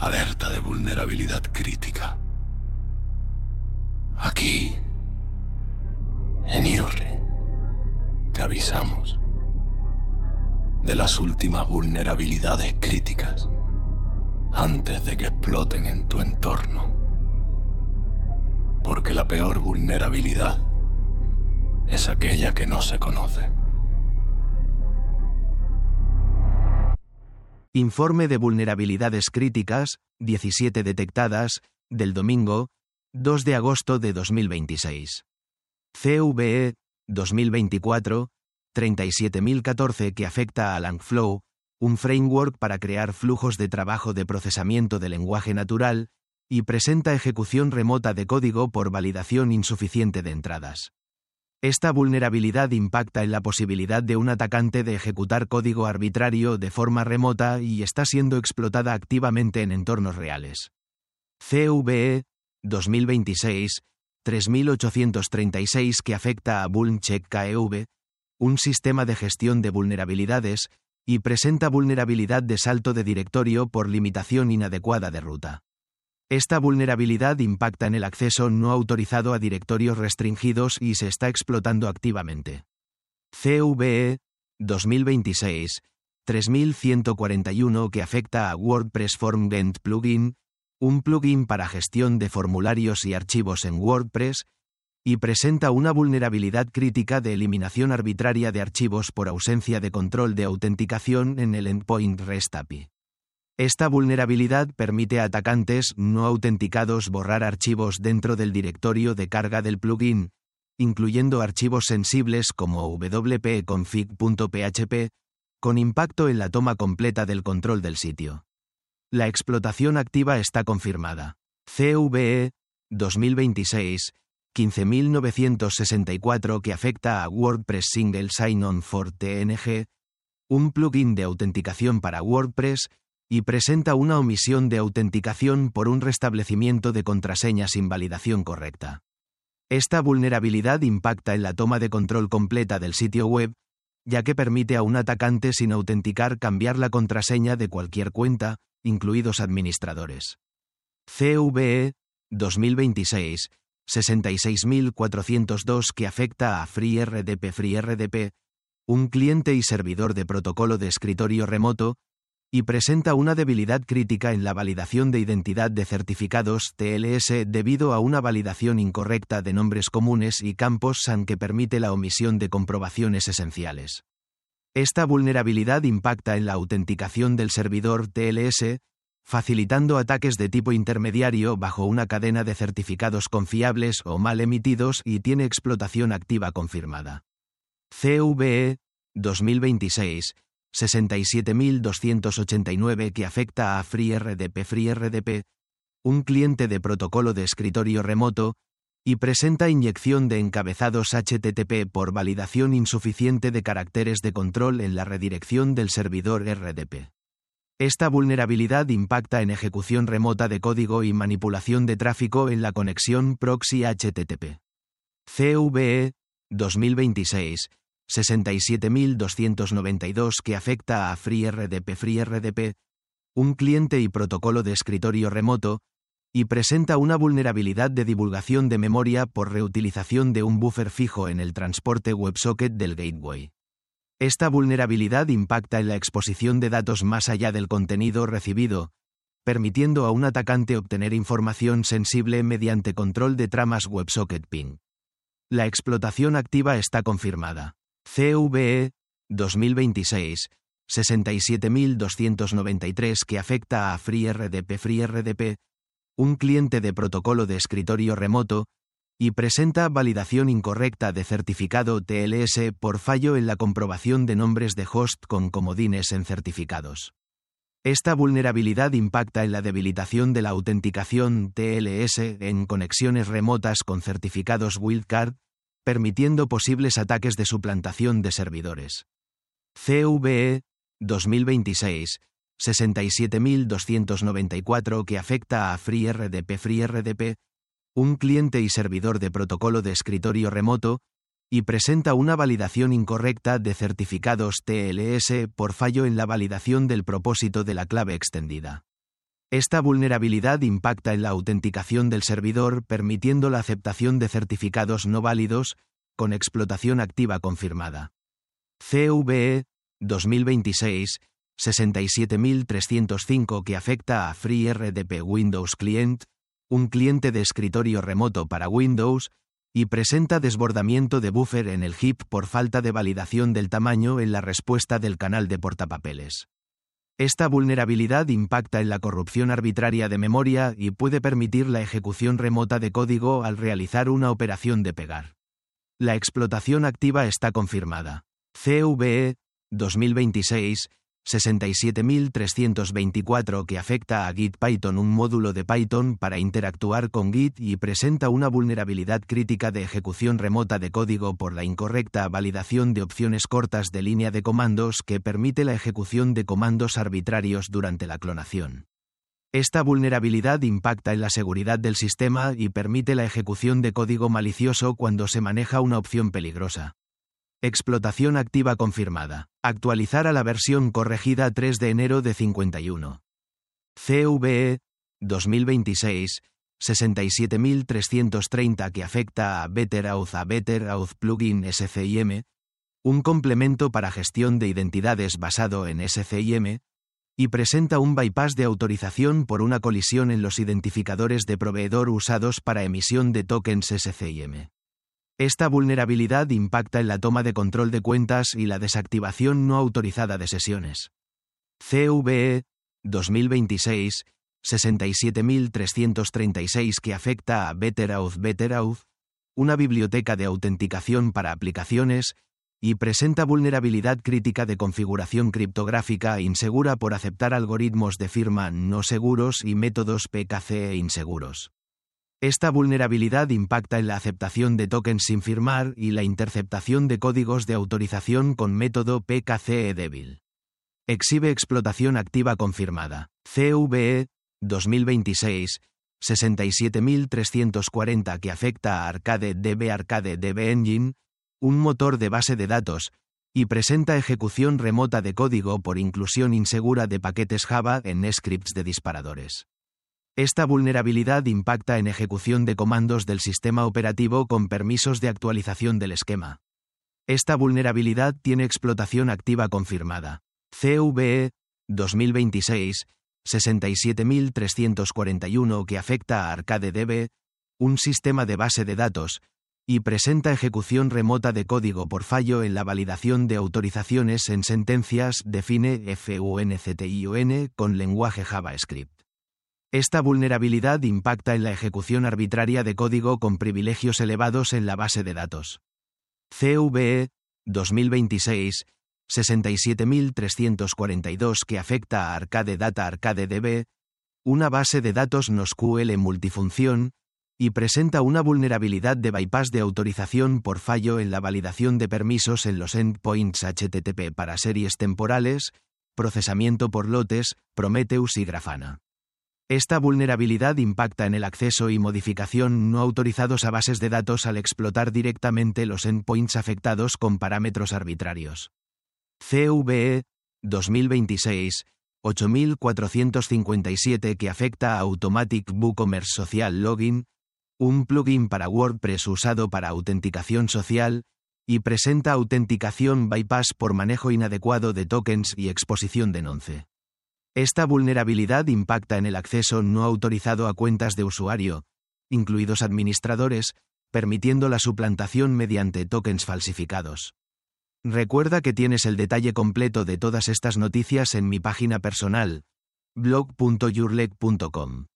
Alerta de vulnerabilidad crítica. Aquí, en IORRE, te avisamos de las últimas vulnerabilidades críticas antes de que exploten en tu entorno. Porque la peor vulnerabilidad es aquella que no se conoce. Informe de vulnerabilidades críticas, 17 detectadas, del domingo, 2 de agosto de 2026. CVE, 2024, 37014 que afecta a Langflow, un framework para crear flujos de trabajo de procesamiento de lenguaje natural, y presenta ejecución remota de código por validación insuficiente de entradas. Esta vulnerabilidad impacta en la posibilidad de un atacante de ejecutar código arbitrario de forma remota y está siendo explotada activamente en entornos reales. CVE 2026 3836 que afecta a Vulncheck KEV, un sistema de gestión de vulnerabilidades, y presenta vulnerabilidad de salto de directorio por limitación inadecuada de ruta. Esta vulnerabilidad impacta en el acceso no autorizado a directorios restringidos y se está explotando activamente. CVE 2026 3141 que afecta a WordPress FormGent Plugin, un plugin para gestión de formularios y archivos en WordPress, y presenta una vulnerabilidad crítica de eliminación arbitraria de archivos por ausencia de control de autenticación en el Endpoint REST API. Esta vulnerabilidad permite a atacantes no autenticados borrar archivos dentro del directorio de carga del plugin, incluyendo archivos sensibles como wp-config.php, con impacto en la toma completa del control del sitio. La explotación activa está confirmada. CVE 2026 15964 que afecta a WordPress Single Sign-On for TNG, un plugin de autenticación para WordPress, y presenta una omisión de autenticación por un restablecimiento de contraseña sin validación correcta. Esta vulnerabilidad impacta en la toma de control completa del sitio web, ya que permite a un atacante sin autenticar cambiar la contraseña de cualquier cuenta, incluidos administradores. CVE 2026 66402 que afecta a FreeRDP, un cliente y servidor de protocolo de escritorio remoto, y presenta una debilidad crítica en la validación de identidad de certificados TLS debido a una validación incorrecta de nombres comunes y campos SAN que permite la omisión de comprobaciones esenciales. Esta vulnerabilidad impacta en la autenticación del servidor TLS, facilitando ataques de tipo intermediario bajo una cadena de certificados confiables o mal emitidos y tiene explotación activa confirmada. CVE 2026 67289 que afecta a FreeRDP, un cliente de protocolo de escritorio remoto, y presenta inyección de encabezados HTTP por validación insuficiente de caracteres de control en la redirección del servidor RDP. Esta vulnerabilidad impacta en ejecución remota de código y manipulación de tráfico en la conexión proxy HTTP. CVE 2026 67292 que afecta a FreeRDP, un cliente y protocolo de escritorio remoto, y presenta una vulnerabilidad de divulgación de memoria por reutilización de un buffer fijo en el transporte WebSocket del gateway. Esta vulnerabilidad impacta en la exposición de datos más allá del contenido recibido, permitiendo a un atacante obtener información sensible mediante control de tramas WebSocket ping. La explotación activa está confirmada. CVE 2026 67293 que afecta a FreeRDP, un cliente de protocolo de escritorio remoto, y presenta validación incorrecta de certificado TLS por fallo en la comprobación de nombres de host con comodines en certificados. Esta vulnerabilidad impacta en la debilitación de la autenticación TLS en conexiones remotas con certificados wildcard, permitiendo posibles ataques de suplantación de servidores. CVE 2026 67294 que afecta a FreeRDP, un cliente y servidor de protocolo de escritorio remoto, y presenta una validación incorrecta de certificados TLS por fallo en la validación del propósito de la clave extendida. Esta vulnerabilidad impacta en la autenticación del servidor, permitiendo la aceptación de certificados no válidos, con explotación activa confirmada. CVE 2026-67305 que afecta a FreeRDP Windows Client, un cliente de escritorio remoto para Windows, y presenta desbordamiento de buffer en el heap por falta de validación del tamaño en la respuesta del canal de portapapeles. Esta vulnerabilidad impacta en la corrupción arbitraria de memoria y puede permitir la ejecución remota de código al realizar una operación de pegar. La explotación activa está confirmada. CVE 2026-67324 que afecta a Git Python, un módulo de Python para interactuar con Git, y presenta una vulnerabilidad crítica de ejecución remota de código por la incorrecta validación de opciones cortas de línea de comandos que permite la ejecución de comandos arbitrarios durante la clonación. Esta vulnerabilidad impacta en la seguridad del sistema y permite la ejecución de código malicioso cuando se maneja una opción peligrosa. Explotación activa confirmada. Actualizar a la versión corregida 3 de enero de 51. CVE 2026-67330 que afecta a BetterAuth plugin SCIM, un complemento para gestión de identidades basado en SCIM, y presenta un bypass de autorización por una colisión en los identificadores de proveedor usados para emisión de tokens SCIM. Esta vulnerabilidad impacta en la toma de control de cuentas y la desactivación no autorizada de sesiones. CVE 2026-67336 que afecta a BetterAuth, una biblioteca de autenticación para aplicaciones, y presenta vulnerabilidad crítica de configuración criptográfica insegura por aceptar algoritmos de firma no seguros y métodos PKCE inseguros. Esta vulnerabilidad impacta en la aceptación de tokens sin firmar y la interceptación de códigos de autorización con método PKCE débil. Exhibe explotación activa confirmada. CVE 2026-67340 que afecta a ArcadeDB Engine, un motor de base de datos, y presenta ejecución remota de código por inclusión insegura de paquetes Java en scripts de disparadores. Esta vulnerabilidad impacta en ejecución de comandos del sistema operativo con permisos de actualización del esquema. Esta vulnerabilidad tiene explotación activa confirmada. CVE 2026-67341 que afecta a ArcadeDB, un sistema de base de datos, y presenta ejecución remota de código por fallo en la validación de autorizaciones en sentencias define FUNCTION con lenguaje JavaScript. Esta vulnerabilidad impacta en la ejecución arbitraria de código con privilegios elevados en la base de datos. CVE 2026-67342 que afecta a ArcadeDB, una base de datos NoSQL multifunción, y presenta una vulnerabilidad de bypass de autorización por fallo en la validación de permisos en los endpoints HTTP para series temporales, procesamiento por lotes, Prometheus y Grafana. Esta vulnerabilidad impacta en el acceso y modificación no autorizados a bases de datos al explotar directamente los endpoints afectados con parámetros arbitrarios. CVE 2026-8457 que afecta a Automatic WooCommerce Social Login, un plugin para WordPress usado para autenticación social, y presenta autenticación bypass por manejo inadecuado de tokens y exposición de nonce. Esta vulnerabilidad impacta en el acceso no autorizado a cuentas de usuario, incluidos administradores, permitiendo la suplantación mediante tokens falsificados. Recuerda que tienes el detalle completo de todas estas noticias en mi página personal, blog.yourleg.com.